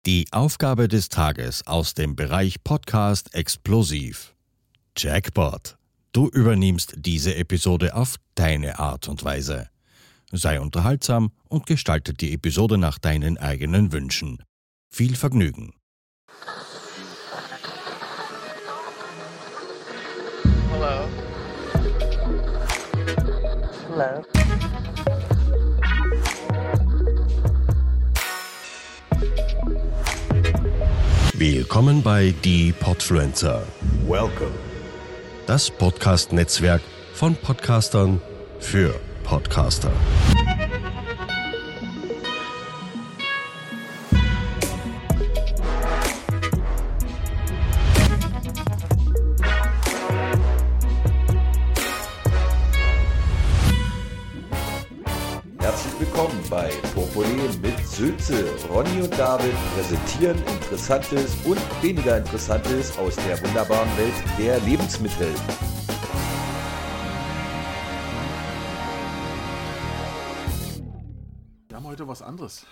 Die Aufgabe des Tages aus dem Bereich Podcast explosiv. Jackpot. Du übernimmst diese Episode auf deine Art und Weise. Sei unterhaltsam und gestalte die Episode nach deinen eigenen Wünschen. Viel Vergnügen. Hello. Hello. Willkommen bei Die Podfluencer. Welcome. Das Podcast-Netzwerk von Podcastern für Podcaster. Herzlich willkommen bei Popole mit Sülze. Ronny und David präsentieren Interessantes und weniger Interessantes aus der wunderbaren Welt der Lebensmittel. Wir haben heute was anderes.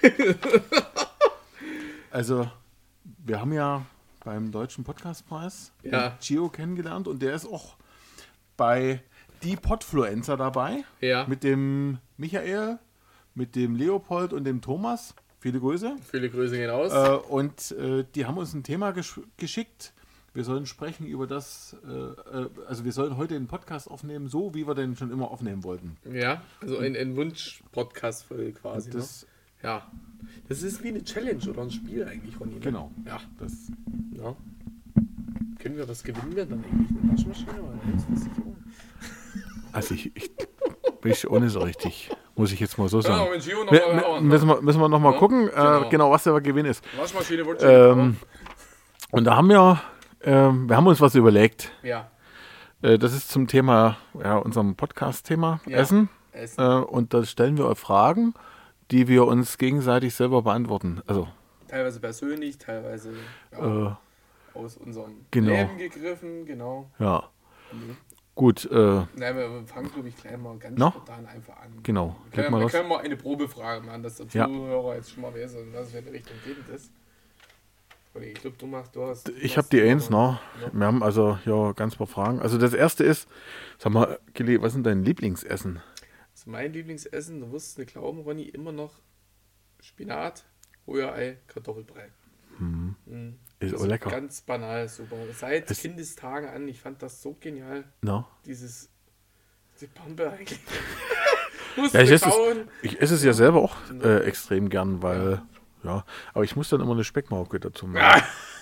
Also, wir haben ja beim Deutschen Podcastpreis Gio kennengelernt und der ist auch bei Die Podfluencer dabei. Ja. Mit dem Michael, mit dem Leopold und dem Thomas. Viele Grüße. Viele Grüße gehen raus. Und die haben uns ein Thema geschickt. Wir sollen sprechen über das, also wir sollen heute den Podcast aufnehmen, so wie wir den schon immer aufnehmen wollten. Ja, also ein Wunsch-Podcast-Folge quasi. Das, Ne? Ja. Das ist wie eine Challenge oder ein Spiel eigentlich, Ronny. Ne? Genau. Ja. Das, Ja. Können wir, was gewinnen wir dann eigentlich? Eine Waschmaschine oder eine Lebensversicherung? also ich weiß auch nicht so richtig, muss ich jetzt mal so Ja, sagen. wenn Gio noch mal Müssen wir noch mal Ja, gucken, genau. was der Gewinn ist. Waschmaschine Wunsch. Und da haben wir haben uns was überlegt. Ja. Das ist zum Thema, unserem Podcast-Thema Ja. Essen. Essen. Und da stellen wir euch Fragen, die wir uns gegenseitig selber beantworten. Also, Teilweise persönlich, teilweise aus unserem genau. Leben gegriffen, genau. ja. Gut, Nein, wir fangen, glaube ich, gleich mal ganz No? spontan einfach an. genau. Wir Leg mal los. können mal eine Probefrage machen, dass der Ja. Zuhörer jetzt schon mal weiß, in was für eine Richtung geht das. Ich glaube, du hast... Ich habe die eins, ne? Wir haben also ganz paar Fragen. Also das erste ist, sag mal, Gilly, was ist denn dein Lieblingsessen? Also mein Lieblingsessen, du wirst es nicht glauben, Ronny, immer noch Spinat, Rührei, Kartoffelbrei. Mhm. Ist Das auch lecker. Ganz banal, super. Seit Es- Kindestagen an, ich fand das so genial, No? die Pampe eigentlich. Musst Ja, du kauen. ich esse es ja selber auch extrem gern, weil, aber ich muss dann immer eine Speckmauke dazu machen.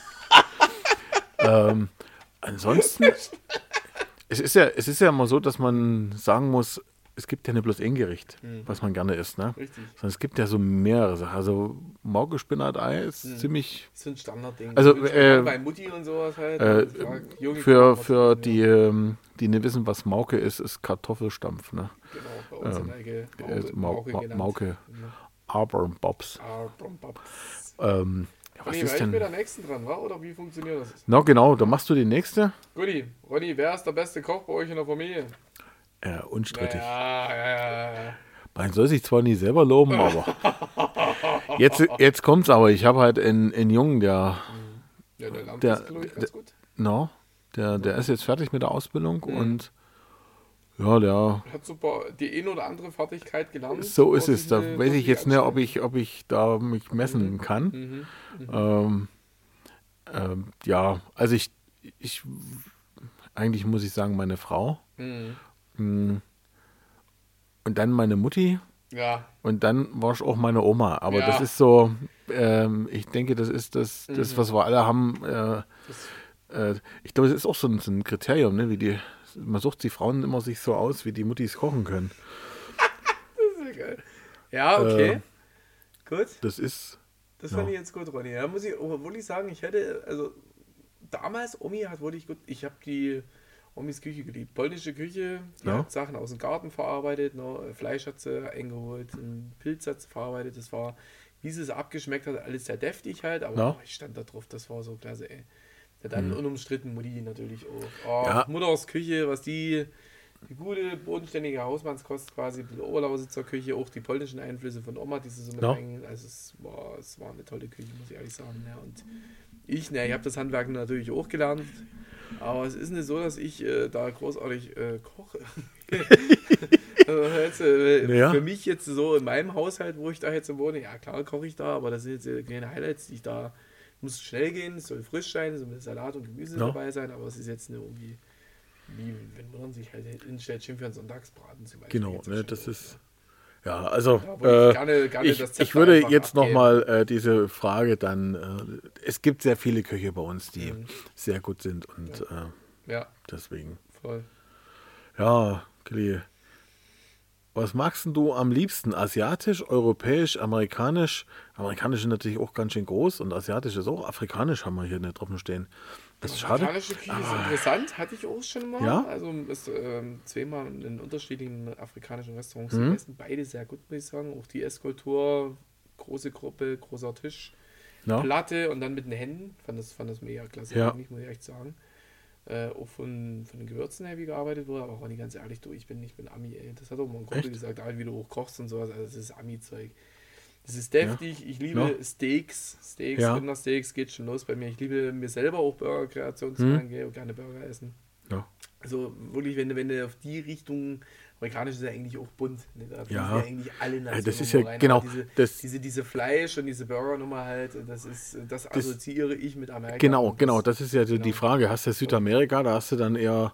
Ansonsten, es ist ja immer so, dass man sagen muss, es gibt ja nicht bloß ein Gericht, was man gerne isst, ne? Richtig. Sondern es gibt ja so mehrere Sachen. Also Mauke Spinat-Ei ist ziemlich Das ist ein Standardding. Also, bei Mutti und sowas halt. Junge für Kinder, die nicht wissen, was Mauke ist Kartoffelstampf, ne? Genau, bei uns in der Ecke Mauke, genannt. Mauke. Aber Bobs. Was Ronny, ist war ich mit der denn? nächsten dran, wa? Oder wie funktioniert das? Na genau, da machst du die nächste. Guti, Ronny, wer ist der beste Koch bei euch in der Familie? Unstrittig. Ja. Man soll sich zwar nie selber loben, aber jetzt kommt's aber. Ich habe halt einen Jungen, Ja, der lernt Der- das, glaube ich, ganz gut. der ist jetzt fertig mit der Ausbildung und der Hat super die ein oder andere Fertigkeit gelernt. so ist es. Da Durch weiß die ich jetzt nicht, Anstrengung. ob ich da mich messen kann. Also ich eigentlich muss ich sagen, meine Frau. Und dann meine Mutti Ja, und dann war es auch meine Oma. Aber Ja. das ist so, ich denke, das ist das was wir alle haben. Ich glaube, das ist auch so ein Kriterium, ne? Man sucht die Frauen immer sich so aus, wie die Muttis kochen können. sehr geil. Ja, okay. Gut. Das ist, Das fand ich jetzt gut, Ronny. Da muss ich, obwohl ich sagen, damals, Omi hat wirklich gut, ich habe die Omis Küche geliebt. Polnische Küche, die Ja. hat Sachen aus dem Garten verarbeitet, Fleisch hat sie eingeholt, einen Pilz hat sie verarbeitet, das war, wie sie es abgeschmeckt hat, alles sehr deftig halt, aber Ja. ich stand da drauf, das war so klasse, ey. Ja, dann unumstritten Mutti natürlich auch. Ja. Mutters Küche, was die die gute, bodenständige Hausmannskost quasi, die Oberlausitzer Küche, auch die polnischen Einflüsse von Oma, die sie so mit rein. Also es war eine tolle Küche, muss ich ehrlich sagen. Ja. Und ich habe das Handwerk natürlich auch gelernt, aber es ist nicht so, dass ich da großartig koche. Für mich jetzt so in meinem Haushalt, wo ich da jetzt wohne, ja klar koche ich da, aber das sind jetzt keine Highlights, die ich da, muss schnell gehen, es soll frisch sein, es soll mit Salat und Gemüse dabei sein, aber es ist jetzt nicht irgendwie, wie wenn man sich halt hinstellt, schön für einen Sonntagsbraten zum Beispiel. Genau, ne, das ist, ja, also ich würde jetzt nochmal diese Frage dann, es gibt sehr viele Köche bei uns, die sehr gut sind und deswegen. Voll. Ja, Kelly, was magst denn du am liebsten? Asiatisch, europäisch, amerikanisch? Amerikanisch ist natürlich auch ganz schön groß und asiatisch ist auch. Afrikanisch haben wir hier nicht drauf stehen. Das ist schade. Afrikanische Küche ist interessant, hatte ich auch schon mal. Ja? Also ist, zweimal in unterschiedlichen afrikanischen Restaurants gegessen. Beide sehr gut, muss ich sagen. Auch die Esskultur, große Gruppe, großer Tisch, Platte und dann mit den Händen. Fand das mega klasse, muss ich echt sagen. Auch von den Gewürzen her, wie gearbeitet wurde, aber auch nicht ganz ehrlich, ich bin Ami, ey. Das hat auch mal ein Kumpel gesagt, wie du auch kochst und sowas, also das ist Ami-Zeug. Das ist deftig, ich liebe Steaks, Rindersteaks, geht schon los bei mir. Ich liebe mir selber auch Burger-Kreationen zu machen, gehe auch gerne Burger essen. Ja. Also wirklich, wenn du auf die Richtung, amerikanisch ist ja eigentlich auch bunt, ne? Da fließen ja eigentlich alle Nationen das ist ja rein. genau diese Fleisch und diese Burgernummer halt, das assoziiere ich mit Amerika. Genau, das ist ja die Frage. Hast du Südamerika, da hast du dann eher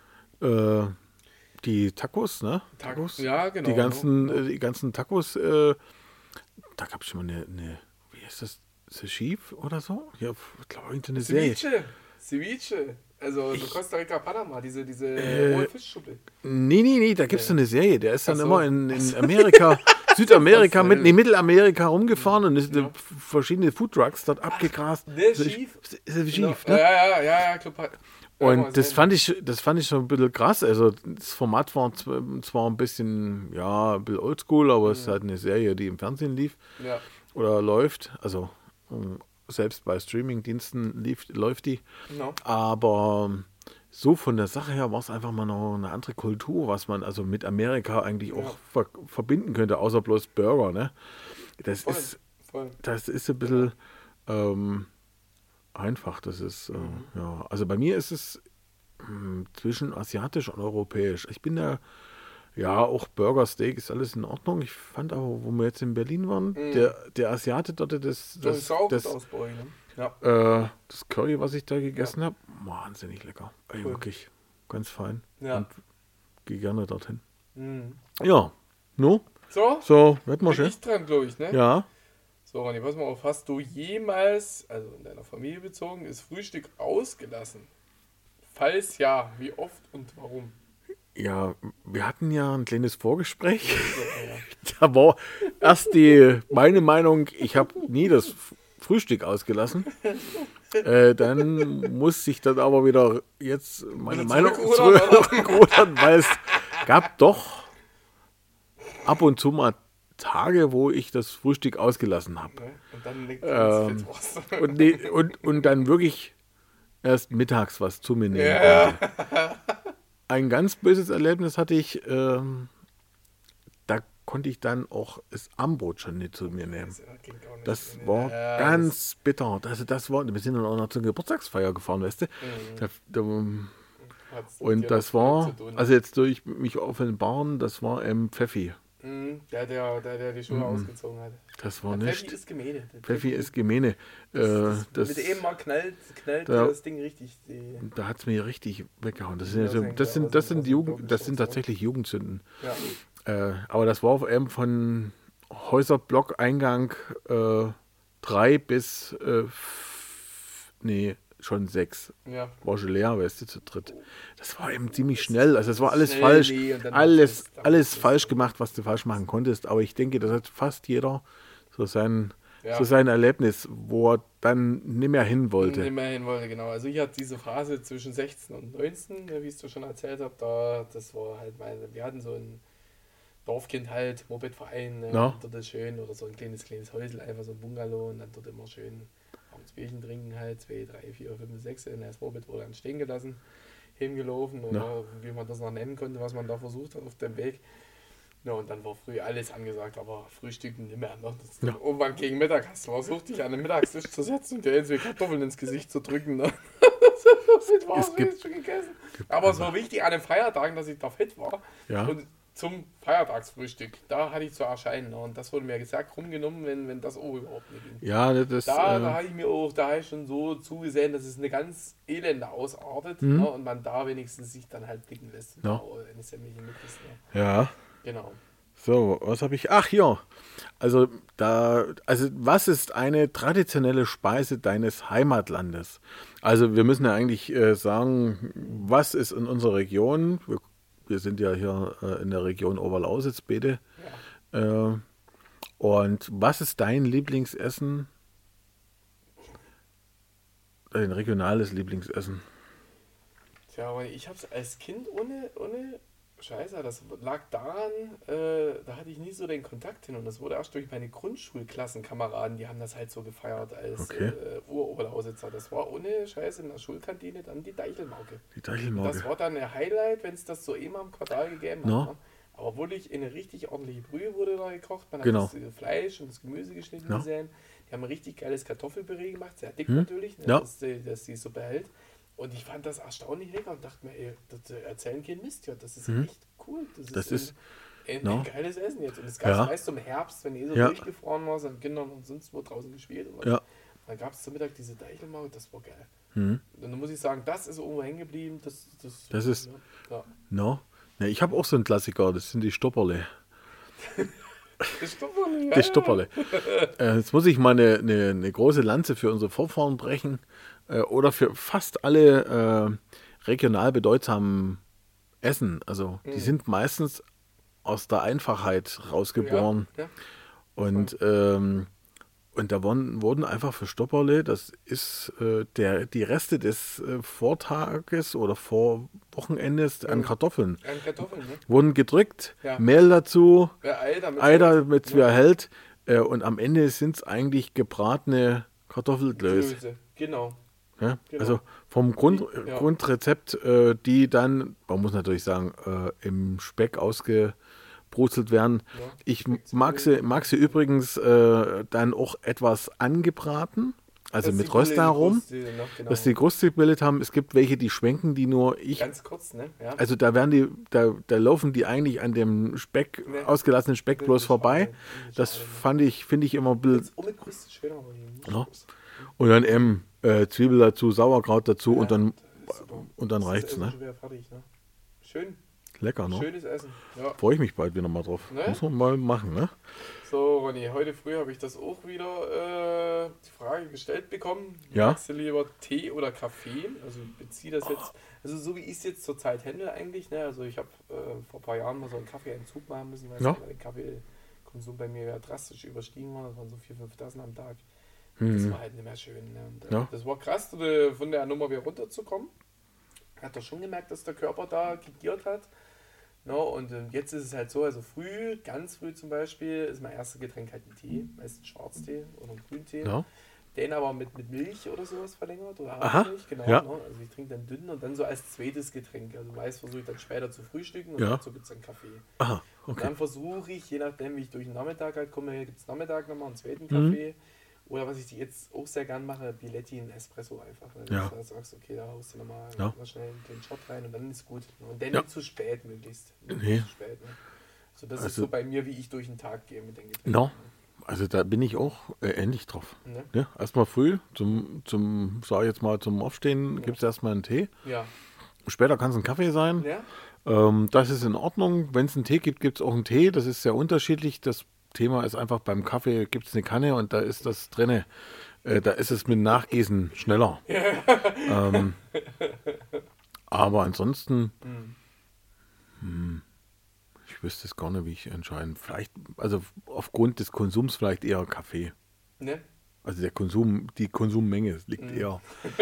die Tacos, ne? Tacos? Ja, genau. Die ganzen Tacos, da gab es schon mal eine, wie heißt das, Ceviche oder so? Ja, ich glaube, eine Serie. Ceviche. Also Costa Rica, Panama, diese hohe Fischschuppe. Nee, da gibt es eine Serie. Der ist dann immer in Amerika, Südamerika, Mittelamerika rumgefahren und ist verschiedene Foodtrucks dort abgegrast. Schief, ne? Ja, klar. Und das fand ich schon ein bisschen krass. Also das Format war zwar ein bisschen, ein bisschen oldschool, aber es ist halt eine Serie, die im Fernsehen lief oder läuft. Also selbst bei Streamingdiensten läuft die. No. Aber so von der Sache her war es einfach mal noch eine andere Kultur, was man also mit Amerika eigentlich auch verbinden könnte, außer bloß Burger. Ne? Das ist ein bisschen einfach. Das ist, also bei mir ist es zwischen asiatisch und europäisch. Ich bin da, auch Burger, Steak ist alles in Ordnung. Ich fand aber, wo wir jetzt in Berlin waren, der Asiate dort, das Curry, was ich da gegessen habe, wahnsinnig lecker. Ey, wirklich ganz fein. Ja. Und gehe gerne dorthin. Ja, So, wird mal schön. Ich dran, glaube ich, ne? Ja. So, Ronny, pass mal auf. Hast du jemals, also in deiner Familie bezogen, das Frühstück ausgelassen? Falls ja, wie oft und warum? Ja, wir hatten ja ein kleines Vorgespräch. Da war erst meine Meinung, ich habe nie das Frühstück ausgelassen. Dann muss ich dann aber wieder jetzt meine Meinung zurückrudern, weil es gab doch ab und zu mal Tage, wo ich das Frühstück ausgelassen habe. Und dann wirklich erst mittags was zu mir nehmen konnte. Ein ganz böses Erlebnis hatte ich, da konnte ich dann auch das Armbrot schon nicht zu mir nehmen. Das war ganz bitter. Das war, wir sind dann auch noch zur Geburtstagsfeier gefahren, weißt du. Und das war, also jetzt durch mich offenbaren, das war Pfeffi. Der die Schuhe ausgezogen hat. Das war nicht. Pfeffi ist Gemäne. Pfeffi ist Gemäne. Mit eben mal knallt das Ding richtig. Da hat es mir richtig weggehauen. Das sind tatsächlich Jugendsünden. Ja. Aber das war eben von Häuserblock-Eingang 3 bis schon 6. Ja. War schon leer, weißt du, zu dritt. Das war eben ziemlich schnell. Also es war alles falsch. Alles falsch gemacht, was du falsch machen konntest. Aber ich denke, das hat fast jeder so sein Erlebnis, wo er dann nicht mehr hin wollte. Genau. Also ich hatte diese Phase zwischen 16 und 19, wie ich es dir schon erzählt habe, das war halt wir hatten so ein Dorfkind halt, Mopedverein, dort ist schön, oder so ein kleines Häusel, einfach so ein Bungalow und dann dort immer schön abends Bierchen trinken halt, 2, 3, 4, 5, 6, das Moped wurde dann stehen gelassen. hingelaufen oder wie man das noch nennen konnte, was man da versucht hat auf dem Weg. Ja, und dann war früh alles angesagt, aber Frühstücken nicht mehr. Ne? Irgendwann gegen Mittag hast du versucht, dich an den Mittagstisch zu setzen und dir jetzt Kartoffeln ins Gesicht zu drücken. Ne? Fit war schon gegessen. Aber es war wichtig an den Feiertagen, dass ich da fit war. Ja. Und zum Feiertagsfrühstück, da hatte ich zu erscheinen. Ne? Und das wurde mir gesagt rumgenommen, wenn das auch überhaupt nicht ging. Ja, das... Da habe ich schon so zugesehen, dass es eine ganz elende ausartet. Ne? Und man da wenigstens sich dann halt blicken lässt. Ja. Eine sämtliche Mittelst, ne? Ja. Genau. So, was habe ich? Ach, hier. Also, was ist eine traditionelle Speise deines Heimatlandes? Also, wir müssen ja eigentlich sagen, was ist in unserer Region? Wir sind ja hier in der Region Oberlausitz, Bede. Ja. Und was ist dein Lieblingsessen? Dein regionales Lieblingsessen? Tja, aber ich habe es als Kind ohne Scheiße, das lag daran, da hatte ich nie so den Kontakt hin und das wurde erst durch meine Grundschulklassenkameraden, die haben das halt so gefeiert als Uroberlausitzer. Das war ohne Scheiße in der Schulkantine dann die Deichelmauke. Die Deichelmauke. Das war dann ein Highlight, wenn es das so immer im Quartal gegeben hat. Ne? Aber wirklich eine richtig ordentliche Brühe wurde da gekocht. Man hat das Fleisch und das Gemüse geschnitten gesehen. Die haben ein richtig geiles Kartoffelpüree gemacht, sehr dick natürlich, ne, dass die Suppe hält. Und ich fand das erstaunlich lecker und dachte mir, ey, das erzählen kein Mist, ja, das ist echt cool. Das ist ein geiles Essen jetzt. Und das gab es meist im Herbst, wenn so durchgefroren war, sind Kindern und sonst wo draußen gespielt. Und dann gab es zum Mittag diese Deichelmaul, das war geil. Und dann muss ich sagen, das ist irgendwo hängen geblieben. Das ist, ja, ich habe auch so einen Klassiker, das sind die Stopperle. Die Stopperle. Jetzt muss ich mal eine große Lanze für unsere Vorfahren brechen. Oder für fast alle regional bedeutsamen Essen. Also die sind meistens aus der Einfachheit rausgeboren. Ja. Und da wurden einfach für Stopperle, das ist die Reste des Vortages oder Vorwochenendes an Kartoffeln. Wurden gedrückt, Mehl dazu, Ei damit es wieder hält. Und am Ende sind es eigentlich gebratene Kartoffelklöße. Genau. Ja, also vom Grundrezept, die dann, man muss natürlich sagen, im Speck ausgebrutzelt werden. Ja, ich mag sie übrigens dann auch etwas angebraten, also mit Röstaromen, dass die Kruste gebildet haben. Es gibt welche, die schwenken die nur. Ganz kurz, ne? Ja. Also da laufen die eigentlich an dem Speck, ausgelassenen Speck bloß vorbei. Das finde ich immer ein bisschen. Und dann eben Zwiebel dazu, Sauerkraut dazu und dann reicht's, ne? Fertig, ne? Schön. Lecker, ne? Schönes Essen. Ja. Freue ich mich bald wieder mal drauf. Ne? Muss man mal machen, ne? So, Ronny, heute früh habe ich das auch wieder die Frage gestellt bekommen. Ja. Magst du lieber Tee oder Kaffee? Also ich beziehe das jetzt, also so wie ich es jetzt zurzeit handle eigentlich, ne? Also ich habe vor ein paar Jahren mal so einen Kaffeeentzug machen müssen, weil der Kaffeekonsum bei mir ja drastisch überstiegen war. Das waren so 4-5 Tassen am Tag. Das war halt nicht mehr schön. Ne? Und, das war krass, von der Nummer wieder runterzukommen. Hat doch schon gemerkt, dass der Körper da gegiert hat. No, und jetzt ist es halt so, also ganz früh zum Beispiel, ist mein erstes Getränk halt ein Tee, meistens Schwarztee oder ein Grüntee. No. Den aber mit Milch oder sowas verlängert oder Hafermilch, genau. Ja. No? Also ich trinke dann dünn und dann so als zweites Getränk. Also meist versuche ich dann später zu frühstücken und dazu gibt es dann Kaffee. Aha, okay. Und dann versuche ich, je nachdem wie ich durch den Nachmittag halt komme, gibt es Nachmittag nochmal einen zweiten Kaffee. Oder was ich jetzt auch sehr gern mache, Biletti, ein Espresso einfach. Wenn du sagst, okay, da haust du nochmal schnell den Shot rein und dann ist gut. Und dann nicht zu spät möglichst. Nicht zu spät, ne? So, das ist so bei mir, wie ich durch den Tag gehe mit den Getränken. No. Also da bin ich auch ähnlich drauf. Ne? Ja, erstmal früh, zum Aufstehen gibt es erstmal einen Tee. Ja. Später kann es ein Kaffee sein. Ja. Das ist in Ordnung. Wenn es einen Tee gibt, gibt es auch einen Tee. Das ist sehr unterschiedlich. Das Thema ist einfach, beim Kaffee gibt es eine Kanne und da ist das drinne. Da ist es mit Nachgießen schneller. Aber ansonsten, ich wüsste es gar nicht, wie ich entscheiden. Vielleicht, also aufgrund des Konsums vielleicht eher Kaffee. Ne? Also die Konsummenge liegt eher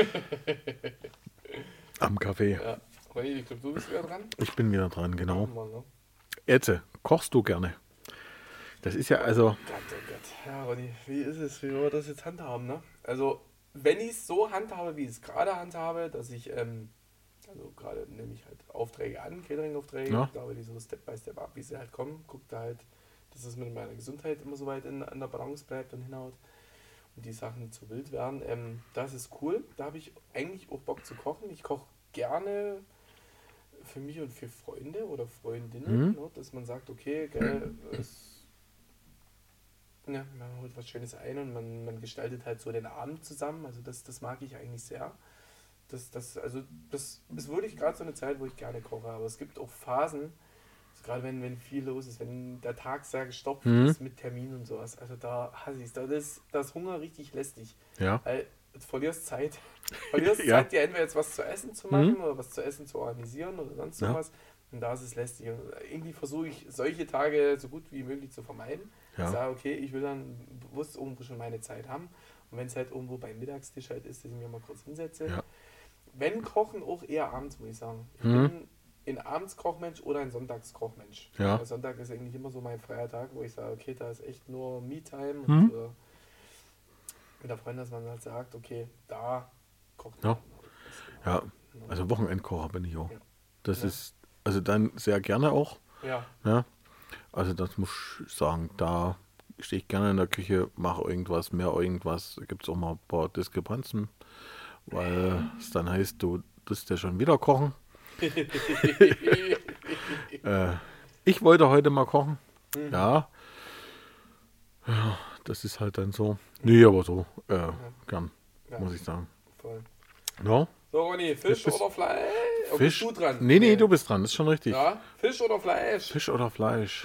am Kaffee. Ja. Ich glaube, du bist wieder dran. Ich bin wieder dran, genau. Etze, kochst du gerne? Das ist ja also... Oh Gott. Ja, Ronny, wie ist es? Wie wollen wir das jetzt handhaben, ne? Also, wenn ich es so handhabe, wie ich es gerade handhabe, dass ich Also gerade nehme ich halt Aufträge an, Catering-Aufträge, glaube die so Step by Step ab, wie sie halt kommen, gucke da halt, dass es mit meiner Gesundheit immer so weit an der Balance bleibt und hinhaut und die Sachen nicht zu wild werden. Das ist cool, da habe ich eigentlich auch Bock zu kochen. Ich koche gerne für mich und für Freunde oder Freundinnen, ne, dass man sagt, okay, geil, man holt was Schönes ein und man gestaltet halt so den Abend zusammen, also das mag ich eigentlich sehr. Das ist wirklich gerade so eine Zeit, wo ich gerne koche, aber es gibt auch Phasen, also gerade wenn viel los ist, wenn der Tag sehr gestopft ist mit Terminen und sowas, also da hasse ich es, da ist Hunger richtig lästig, weil du verlierst Zeit, Zeit, dir entweder jetzt was zu essen zu machen oder was zu essen zu organisieren oder sonst sowas, und da ist es lästig und irgendwie versuche ich solche Tage so gut wie möglich zu vermeiden. Ich sage, okay, ich will dann bewusst irgendwo schon meine Zeit haben und wenn es halt irgendwo beim Mittagstisch halt ist, dass ich mir mal kurz hinsetze. Wenn Kochen auch eher abends, muss ich sagen. Ich bin ein Abendskochmensch oder ein Sonntagskochmensch. Der Sonntag ist eigentlich immer so mein freier Tag, wo ich sage, okay, da ist echt nur Me-Time und mit der Freundin, dass man halt sagt, okay, da kocht man. Ja, also Wochenendkocher bin ich auch. Das ist, also dann sehr gerne auch. Ja. Also das muss ich sagen, da stehe ich gerne in der Küche, mache irgendwas, da gibt es auch mal ein paar Diskrepanzen, weil es dann heißt, du tust ja schon wieder kochen. Ich wollte heute mal kochen. Ja, das ist halt dann so. Nee, aber so, gern, muss ich sagen. Voll. No? So, Ronny, Fisch oder Fleisch? Fisch? Bist du dran? Nee, du bist dran, das ist schon richtig. Ja, Fisch oder Fleisch? Fisch oder Fleisch?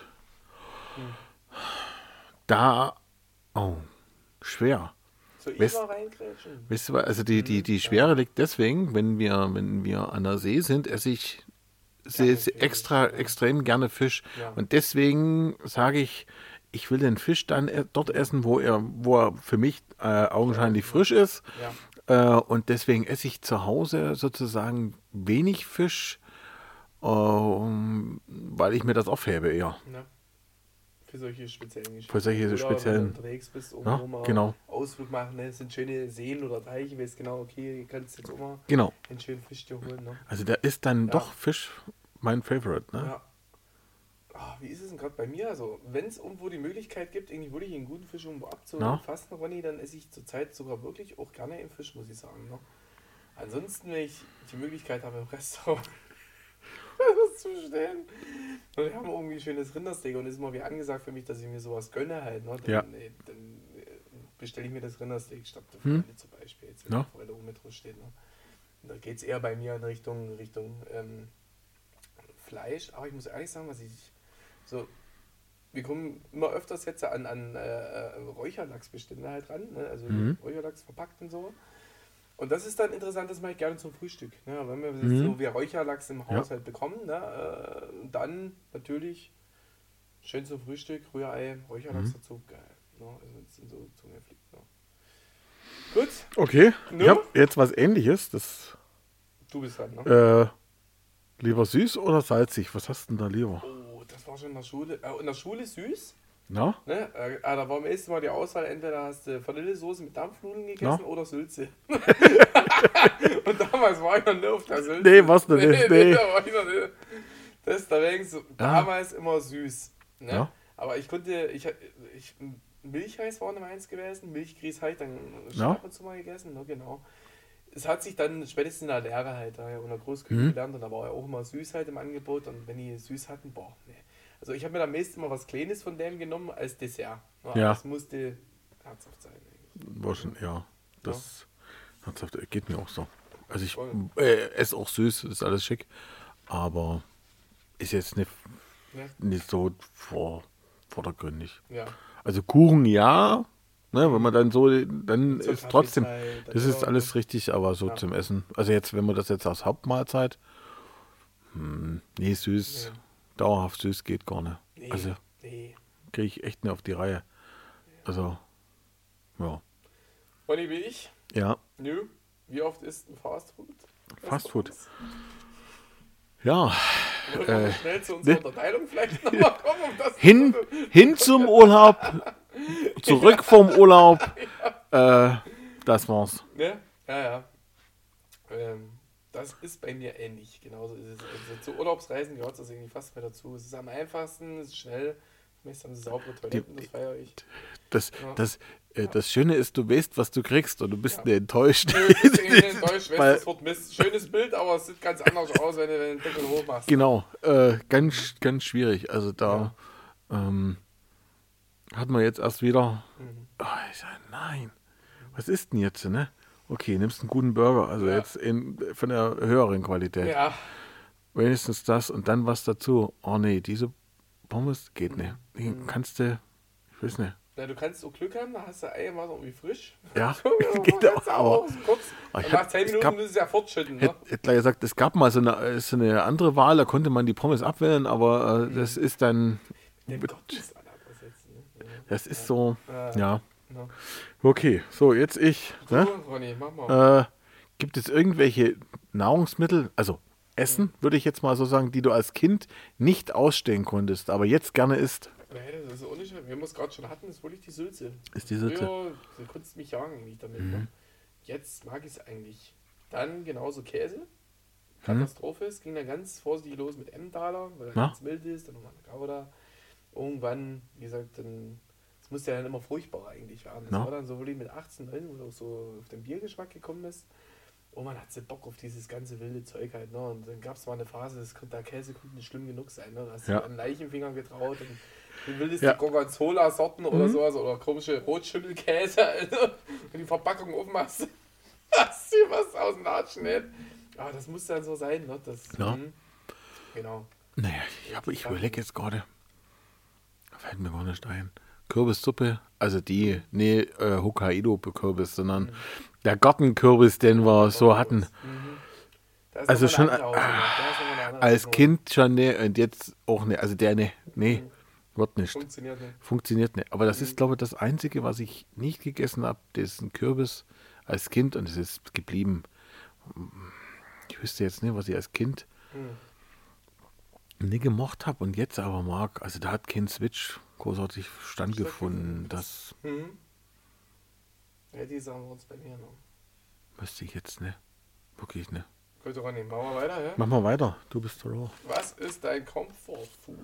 Da, schwer. So immer reingrätschen? Weißt du, also die Schwere liegt deswegen, wenn wir an der See sind, esse ich extrem gerne Fisch. Ja. Und deswegen sage ich will den Fisch dann dort essen, wo er für mich augenscheinlich frisch ist. Ja. Und deswegen esse ich zu Hause sozusagen wenig Fisch, weil ich mir das aufhebe eher. Ja. Für solche speziellen Geschichten. Für solche speziellen. Wenn du unterwegs bist, irgendwo mal Ausflug machen, ne? Es sind schöne Seen oder Teiche, ich weiß genau, okay, du kannst jetzt auch mal einen schönen Fisch dir holen. Ne? Also da ist dann doch Fisch mein Favorite, ne? Ja. Wie ist es denn gerade bei mir? Also, wenn es irgendwo die Möglichkeit gibt, irgendwie wirklich einen guten Fisch irgendwo abzufassen, Ronny, dann esse ich zurzeit sogar wirklich auch gerne einen Fisch, muss ich sagen. Ne? Ansonsten, wenn ich die Möglichkeit habe, im Restaurant was zu bestellen, und wir haben irgendwie ein schönes Rindersteak und es ist immer wie angesagt für mich, dass ich mir sowas gönne halt. Ne? Dann bestelle ich mir das Rindersteak statt der Forelle zum Beispiel, jetzt wenn die Forelle oben mit drin steht. Ne? Und da geht es eher bei mir in Richtung Fleisch, aber ich muss ehrlich sagen, wir kommen immer öfters jetzt an Räucherlachsbestände halt ran, ne? Also Räucherlachs verpackt und so. Und das ist dann interessant, das mache ich gerne zum Frühstück. Ne? Wenn wir jetzt so wie Räucherlachs im Haushalt bekommen, ne? Dann natürlich schön zum Frühstück, Rührei, Räucherlachs dazu, geil. Ne? Also wenn es so zu mir fliegt. Ne? Gut. Okay, ich habe jetzt was Ähnliches. Du bist dran, ne? Lieber süß oder salzig? Was hast du denn da lieber? Oh, das war schon in der Schule. In der Schule süß. Na? Ne? Da war am ersten Mal die Auswahl, entweder hast du Vanillesoße mit Dampfnudeln gegessen oder Sülze. Und damals war ich noch nicht auf der Sülze. Nee, was denn nicht? Nee. Da war ich noch nicht. Deswegen so, damals immer süß. Ne? Ja. Aber ich Milchreis war noch eins gewesen, Milchgrieß habe ich dann ab und zu mal gegessen, ne? Genau. Es hat sich dann spätestens in der Lehre halt in der Großküche gelernt und da war ja auch immer süß halt im Angebot und wenn die süß hatten, nee. Also ich habe mir am meisten immer was Kleines von dem genommen als Dessert. Ja. Das musste herzhaft sein. War schon, das herzhaft geht mir auch so. Also ich esse auch süß, ist alles schick, aber ist jetzt nicht so vordergründig. Ja. Also Kuchen ne, wenn man dann dann ist trotzdem, das ist alles richtig, aber so zum Essen. Also jetzt, wenn man das jetzt als Hauptmahlzeit, süß, dauerhaft süß geht gar nicht. Also kriege ich echt nicht auf die Reihe. Also, Ronny, wie ich? Ja. Nö. Wie oft isst ein Fastfood? Fastfood. Ja. Wollen wir schnell zu unserer Unterteilung vielleicht nochmal kommen? Um das hin zum Urlaub, zurück vom Urlaub. Das war's. Ja. Das ist bei mir ähnlich. Genauso ist es. Also zu Urlaubsreisen gehört das irgendwie fast mehr dazu. Es ist am einfachsten, es ist schnell. Meist haben sie saubere Toiletten, das feiere ich. Das Schöne ist, du weißt, was du kriegst und du bist nicht enttäuscht. Du bist nicht enttäuscht, weißt, das wird Mist. Schönes Bild, aber es sieht ganz anders aus, wenn du den Deckel hoch machst. Genau, ganz, ganz schwierig. Also da hat man jetzt erst wieder, ich sage, nein, was ist denn jetzt, ne? Okay, nimmst einen guten Burger, also jetzt von der höheren Qualität. Ja. Wenigstens das und dann was dazu. Oh nee, diese Pommes geht nicht. Die kannst du, ich weiß nicht. Ja, du kannst so Glück haben, da hast du einmal irgendwie frisch. Ja, genau. Aber kurz. Nach 10 Minuten müssen sie ja fortschütten. Ne? Hätte gleich gesagt, es gab mal so eine andere Wahl, da konnte man die Pommes abwählen, aber das ist dann... Das ist so, ja. Okay, so jetzt ich. Ne? Ronny, mach mal. Gibt es irgendwelche Nahrungsmittel, also Essen, würde ich jetzt mal so sagen, die du als Kind nicht ausstehen konntest, aber jetzt gerne isst? Nee, das ist auch nicht, wie wir es gerade schon hatten, ist wirklich die Sülze. Ist die Sülze? Früher, du konntest mich jagen eigentlich damit. Ne? Jetzt mag ich es eigentlich. Dann genauso Käse. Katastrophe. Es ging dann ganz vorsichtig los mit Emmentaler, weil er ganz mild ist, dann nochmal eine Gouda. Irgendwann, wie gesagt, dann, das musste ja dann immer furchtbar eigentlich werden. Das war dann so wirklich mit 18, 19, wo du auch so auf den Biergeschmack gekommen bist. Oh, man hat so Bock auf dieses ganze wilde Zeug halt. Ne? Und dann gab es mal eine Phase, der Käse konnte nicht schlimm genug sein. Ne? Da hast du einen Leichenfinger getraut und du willst die Gorgonzola-Sorten oder sowas oder komische Rotschimmelkäse. Also, wenn die Verpackung aufmachst, hast du was aus dem Latschen nicht. Aber das muss dann so sein. Ne? Das, genau. Naja, ich überlege jetzt gerade, fällt mir gar nicht ein. Kürbissuppe, also die, Hokkaido-Kürbis, sondern der Gartenkürbis, den wir so hatten. Also schon als Kind schon, und jetzt auch nicht. Also der, wird nicht. Funktioniert nicht. Aber das ist, glaube ich, das Einzige, was ich nicht gegessen habe, das ist ein Kürbis als Kind und es ist geblieben. Ich wüsste jetzt nicht, was ich als Kind nie gemocht habe und jetzt aber mag. Also da hat kein Switch großartig stattgefunden. Das ja, die sagen wir uns bei mir noch. Müsste ich jetzt nicht. Wirklich nicht. Gut, Ronny, machen wir weiter, ja? Mach mal weiter, du bist da. Was ist dein Comfort Food?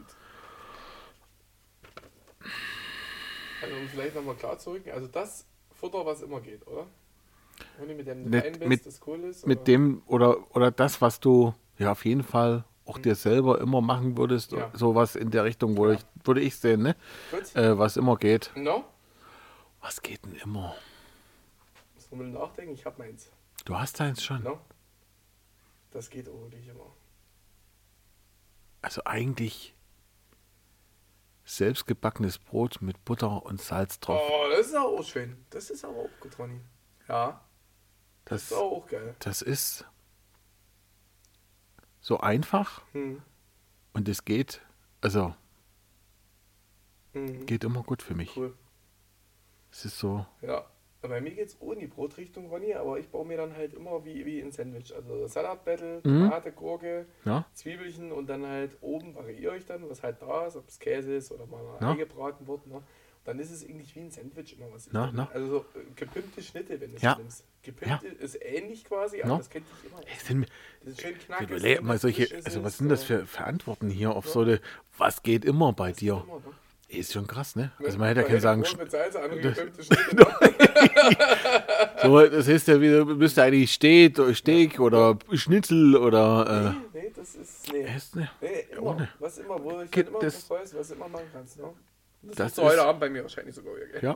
Also um vielleicht nochmal klar zu rücken, also das Futter, was immer geht, oder? Ronny, mit dem du rein bist, das cool ist? Mit dem, oder das, was du ja auf jeden Fall auch dir selber immer machen würdest, sowas in der Richtung, würde ich sehen, ne? Was immer geht. No? Was geht denn immer? Muss man mal nachdenken, ich habe meins. Du hast deins schon? No? Das geht auch wirklich immer. Also eigentlich selbstgebackenes Brot mit Butter und Salz drauf. Oh, das ist auch schön. Das ist aber auch gut, Ronny. Ja. Das ist auch geil. Das ist so einfach und es geht, also geht immer gut für mich. Cool. Es ist so. Ja, bei mir geht es ohne die Brotrichtung, Ronny, aber ich baue mir dann halt immer wie ein Sandwich. Also Salatblättel, Tomate, Gurke, Zwiebelchen und dann halt oben variiere ich dann, was halt da ist, ob es Käse ist oder mal eingebraten wird. Ne? Dann ist es eigentlich wie ein Sandwich immer was. Also so gepimpte Schnitte, wenn du es nimmst. Gepimpte ist ähnlich quasi, aber das kennt dich immer. Das ist schön knackig. Mal also was sind das für Antworten hier auf so eine, was geht immer bei dir? Immer, ne? Ist schon krass, ne? Also man hätte ja können sagen, so, das heißt ja wieder, müsste eigentlich Steak oder Schnitzel oder nee, das ist nee, immer. Ne. Was immer, wo ich dann immer weiß, was immer machen kannst, ne? Das ist heute Abend bei mir wahrscheinlich sogar wieder, gell? Ja.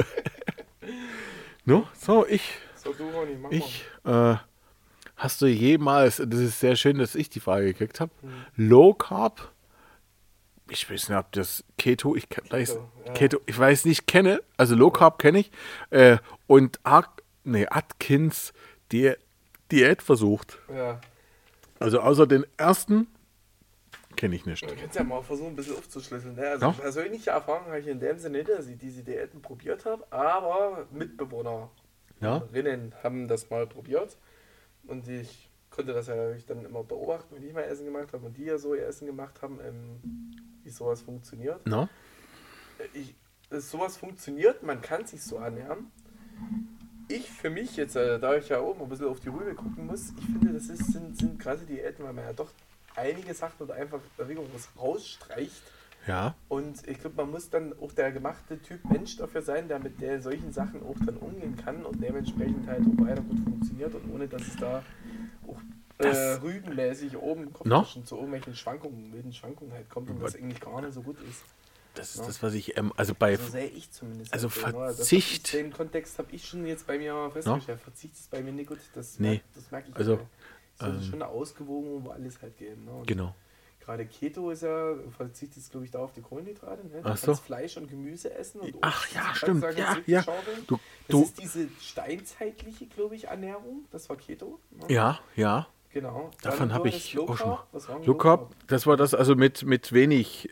No, so, So, du, Ronny, mach mal. Hast du jemals, das ist sehr schön, dass ich die Frage gekriegt habe, Low Carb? Ich weiß nicht, ob das Keto, ich weiß nicht, kenne, also Low Carb kenne ich, und Atkins Diät versucht. Ja. Also außer den ersten kenne ich nicht. Du kannst ja mal versuchen, ein bisschen aufzuschlüsseln. Ne? Also persönliche Erfahrung habe ich in dem Sinne nicht, dass ich diese Diäten probiert habe, aber Mitbewohnerinnen haben das mal probiert und ich konnte das ja dann immer beobachten, wenn ich mein Essen gemacht habe und die ja so ihr Essen gemacht haben, wie sowas funktioniert. No? Sowas funktioniert, man kann sich so ernähren, ich für mich jetzt, da ich ja oben ein bisschen auf die Rübe gucken muss, ich finde, das sind gerade die Eltern, weil man ja doch einige Sachen oder einfach rigoros rausstreicht. Ja. Und ich glaube, man muss dann auch der gemachte Typ Mensch dafür sein, der mit der solchen Sachen auch dann umgehen kann und dementsprechend halt auch weiter gut funktioniert und ohne dass es da auch rübenmäßig oben schon zu irgendwelchen wilden Schwankungen halt kommt und das eigentlich gar nicht so gut ist. Das ist das, was ich, also bei... So sehe ich zumindest. Also halt Verzicht... Den Kontext habe ich schon jetzt bei mir festgestellt. Verzicht ist bei mir nicht gut. Das merke ich. Also, es ist schon eine Ausgewogen, wo alles halt geht. Ne? Genau. Gerade Keto ist ja, Verzicht ist glaube ich da auf die Kohlenhydrate. Ne? Du kannst Fleisch und Gemüse essen. Und stimmt. Ja. Das ist diese steinzeitliche, glaube ich, Ernährung. Das war Keto. Ne? Ja. Genau. Davon habe ich auch schon mal. Low Carb, das war das, also mit wenig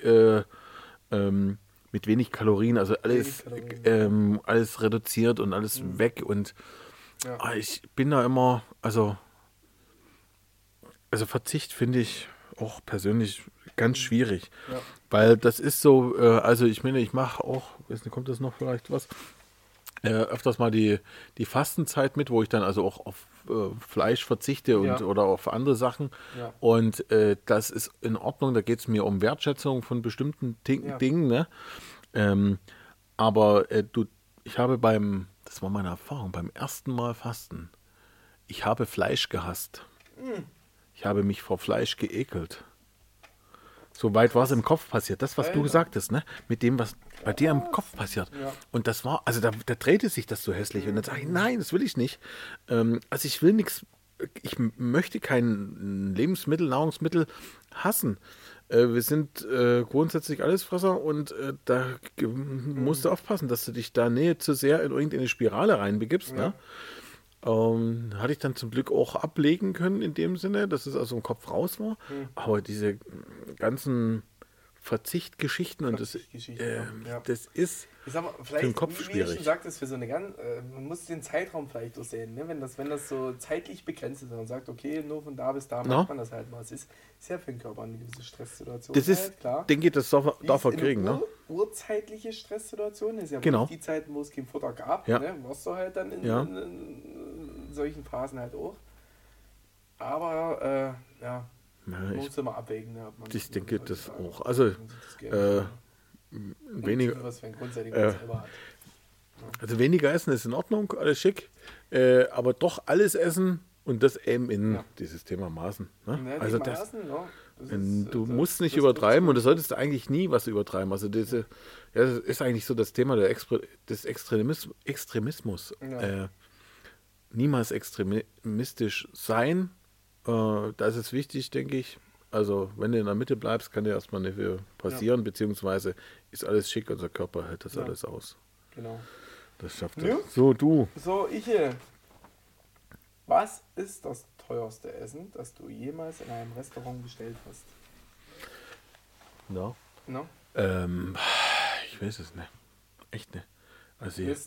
Kalorien, also alles, alles reduziert und alles weg und ich bin da immer, also Verzicht finde ich auch persönlich ganz schwierig, weil das ist so, also ich meine, ich mache auch, weiß nicht, kommt das noch vielleicht was, öfters mal die Fastenzeit mit, wo ich dann also auch auf Fleisch verzichte oder auf andere Sachen und das ist in Ordnung, da geht es mir um Wertschätzung von bestimmten Dingen, ne? Aber ich habe das war meine Erfahrung, beim ersten Mal Fasten, ich habe Fleisch gehasst. Ich habe mich vor Fleisch geekelt. So weit war es im Kopf passiert. Das, was du gesagt hast, ne? Mit dem, was bei dir im Kopf passiert. Ja. Und das war, also da drehte sich das so hässlich. Und dann sage ich, nein, das will ich nicht. Also ich will nichts, ich möchte kein Nahrungsmittel hassen. Wir sind grundsätzlich Allesfresser und da musst du aufpassen, dass du dich da nicht zu sehr in irgendeine Spirale reinbegibst. Ja. Ne? Hatte ich dann zum Glück auch ablegen können in dem Sinne, dass es also im Kopf raus war. Aber diese ganzen Verzichtgeschichten und das ist für den Kopf schwierig. Wie du schon sagtest, für so eine man muss den Zeitraum vielleicht auch sehen, ne? Wenn das so zeitlich begrenzt ist und man sagt, okay, nur von da bis da macht man das halt mal. Es ist ja für den Körper eine gewisse Stresssituation. Das ist, klar. Denke ich, das darf er kriegen, ne? Urzeitliche Stresssituation ist ja die Zeiten, wo es kein Futter gab, ne? Warst du halt dann in solchen Phasen halt auch. Aber, muss immer abwägen. Ne, ich denke das auch. Also, weniger essen ist in Ordnung, alles schick. Aber doch alles essen und das eben in dieses Thema Maßen. Ne? Ja, also du musst nicht übertreiben und du solltest eigentlich nie was übertreiben. Also das ist eigentlich so das Thema des Extremismus. Ja. Niemals extremistisch sein. Da ist es wichtig, denke ich. Also, wenn du in der Mitte bleibst, kann dir erstmal nicht viel passieren, beziehungsweise ist alles schick, unser Körper hält das alles aus. Genau. Das schafft er. Ja. So, du. So, was ist das teuerste Essen, das du jemals in einem Restaurant bestellt hast? No? Ich weiß es nicht. Echt nicht. Also, nicht?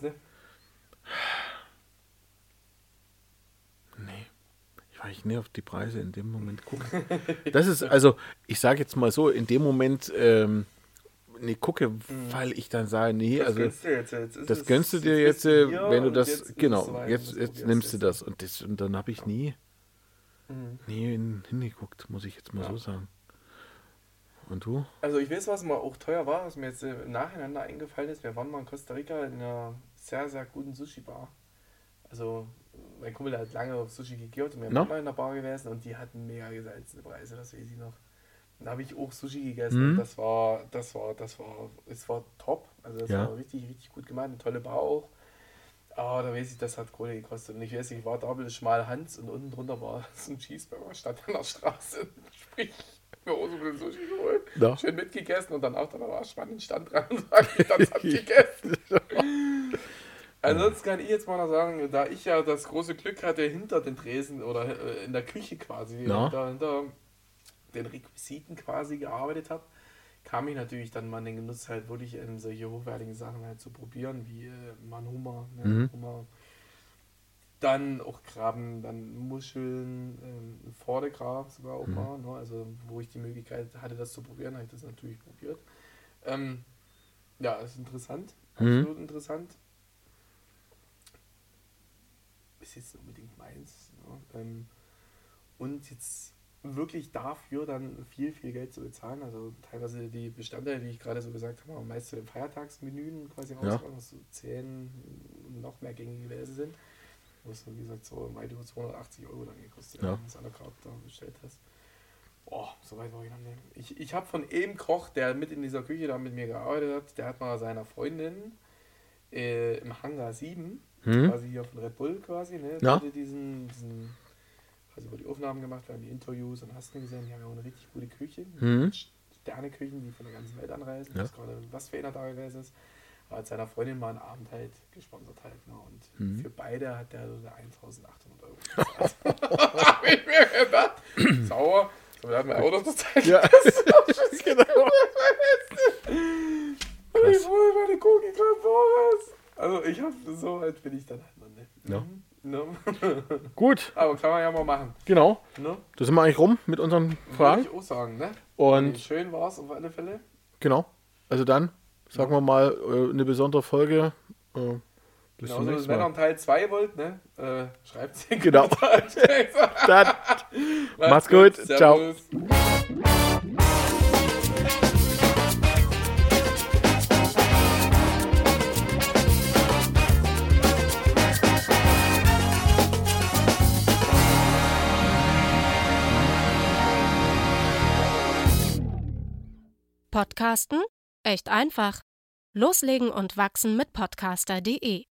Nee. Weil ich nicht auf die Preise in dem Moment gucke. Das ist, also, ich sage jetzt mal so, in dem Moment gucke, weil ich dann sage, nee, das also das gönnst du dir jetzt, wenn du das, jetzt nimmst du das. Und dann habe ich nie hingeguckt, muss ich jetzt mal so sagen. Und du? Also ich weiß, was mal auch teuer war, was mir jetzt im Nachhinein eingefallen ist. Wir waren mal in Costa Rica in einer sehr, sehr guten Sushi-Bar. Also mein Kumpel hat lange auf Sushi gegeben und wir waren mal in der Bar gewesen und die hatten mega gesalzene Preise, das weiß ich noch. Dann habe ich auch Sushi gegessen und es war top. Also das war richtig, richtig gut gemacht, eine tolle Bar auch. Aber da weiß ich, das hat Kohle gekostet. Und ich weiß, ich war da mit schmal Hans und unten drunter war so ein Cheeseburger, stand an der Straße. Sprich, mir auch so viel Sushi geholt. Ja. Schön mitgegessen und dann auch da war spannend Stand dran und sage, das hab ich gegessen. Ansonsten kann ich jetzt mal noch sagen, da ich ja das große Glück hatte, hinter den Tresen oder in der Küche quasi, hinter den Requisiten quasi gearbeitet habe, kam ich natürlich dann mal in den Genuss halt wirklich solche hochwertigen Sachen halt zu probieren, wie mal ein Hummer, Hummer, dann auch Krabben, dann Muscheln, Vordergrab sogar auch mal, ne? Also wo ich die Möglichkeit hatte, das zu probieren, habe ich das natürlich probiert. Ja, ist interessant, absolut interessant. ist jetzt unbedingt meins. Ja. Und jetzt wirklich dafür dann viel, viel Geld zu bezahlen. Also teilweise die Bestandteile, die ich gerade so gesagt habe, meist zu den Feiertagsmenüen quasi rauskommen, dass so 10 und noch mehr gängige Wälse sind. Wo es, wie gesagt, so weit über 280 € dann gekostet, wenn du das à la carte da bestellt hast. Boah, so weit war ich noch nicht. Ich habe von einem Koch, der mit in dieser Küche da mit mir gearbeitet hat, der hat mal seiner Freundin im Hangar 7, quasi hier von Red Bull quasi, ne, hatte diesen quasi über die Aufnahmen gemacht, wir haben die Interviews und hast du gesehen, die haben ja auch eine richtig gute Küche, Sterneküchen, die von der ganzen Welt anreisen, das gerade was für einer da gewesen ist. Aber hat seiner Freundin mal einen Abend halt gesponsert halt, ne, und für beide hat der 1.800 € bezahlt. Hab ich mir gedacht, sauer. Wir haben ja auch noch das Zeit. Ja, genau. Ich hole meine Cookie gerade voraus. Also ich habe so weit bin ich dann halt noch nicht. No. Gut. Aber kann man ja mal machen. Genau. No? Da sind wir eigentlich rum mit unseren Fragen. Würde ich auch sagen, ne? Und schön war es auf alle Fälle. Genau. Also dann, sagen wir mal, eine besondere Folge. Bis zum nächsten Mal. Wenn ihr einen Teil 2 wollt, ne? Schreibt es in die Genau. Dann. Macht's gut. Ciao. Podcasten? Echt einfach. Loslegen und wachsen mit podcaster.de